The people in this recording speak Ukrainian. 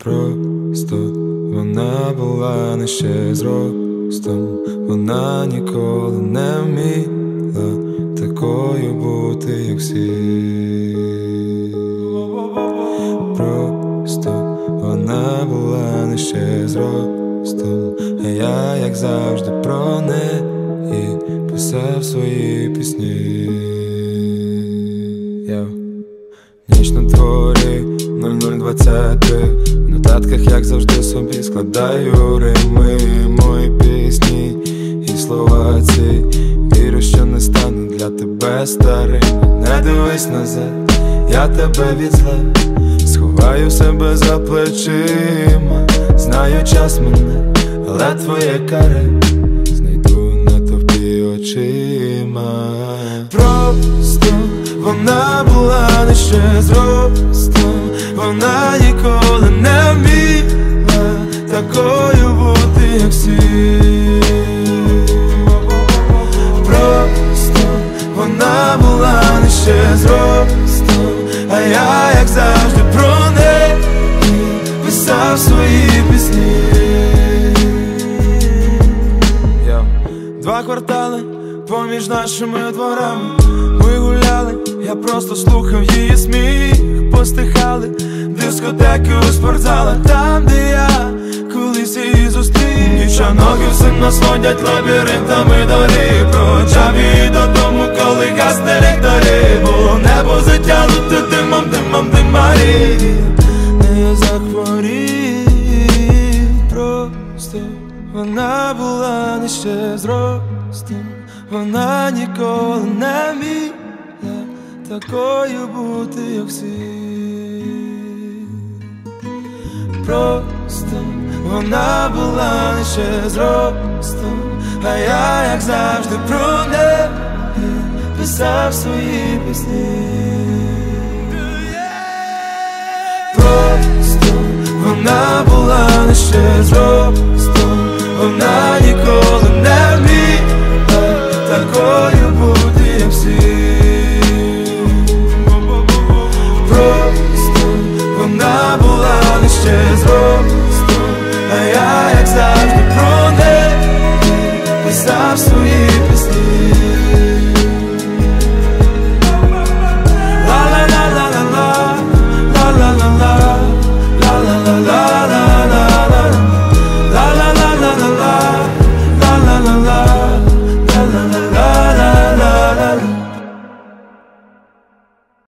Просто вона була нижче зростом, вона ніколи не вміла такою бути, як всі. Просто вона була нижче зростом, а я, як завжди, про неї писав свої пісні. Ніч на дворі, 00:23. В нотатках, як завжди, собі складаю рими, мої пісні і слова ці. Вірю, що не стану для тебе старим. Не дивись назад, я тебе від зла сховаю себе за плечима. Знаю, час мене, але твоє каре знайду на товпі очима. Просто вона була нижче зростом, вона ніколи не вміла такою бути, як всі. Просто вона була нижче зростом, а я, як завжди, про неї писав свої пісні. Два квартали поміж нашими дворами ми гуляли, я просто слухав її сміх. Постихали дискотеки у спортзалах, там, де я колись її зустрів. Дівчонки все нас водять лабіринтами доріг, проводжав її додому, коли гасне ліхтарі. Було небо затягнуте димом, димом, димарі. Не я захворів. Просто вона була нижче зростом, вона ніколи не вміла такою бути, як всі. Просто вона була нижче зростом, а я, як завжди, про неї писав свої пісні. Просто вона була нижче зростом, вона ніколи не вміла